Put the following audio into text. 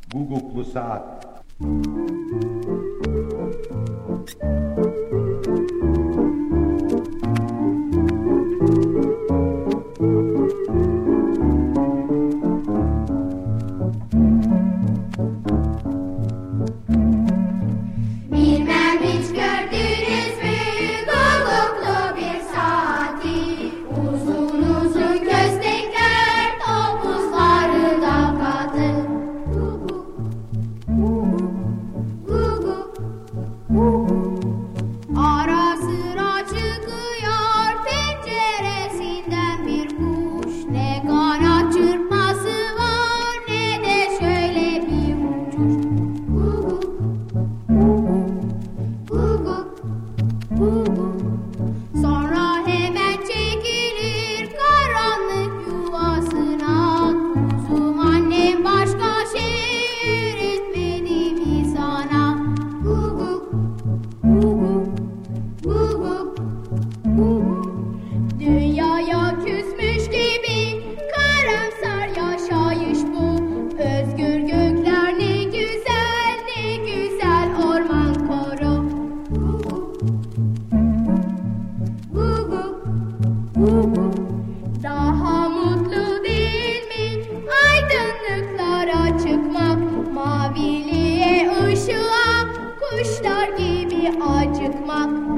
Guguklu saat. Bilmem hiç gördünüz mü guguklu bir saati? Uzun uzun köstekler, topuzları da katı. Guguk, guguk, guguk. Ara sıra çıkıyor penceresinden bir kuş. Ne kanat çırpması var ne de şöyle bir uçuş. Guguk, guguk, guguk. Sonra hemen çekilir karanlık yuvasına. Kuzum annem başka şey öğretmedi mi sana? Guguk, guguk, guguk, guguk. Dünyaya küsmüş gibi karamsar yaşayış bu. Özgür gökler ne güzel, ne güzel orman koru. Guguk, guguk, guguk. Daha mutlu değil mi aydınlıklara çıkmak, maviliğe ışığa kuşlar gibi acıkmak.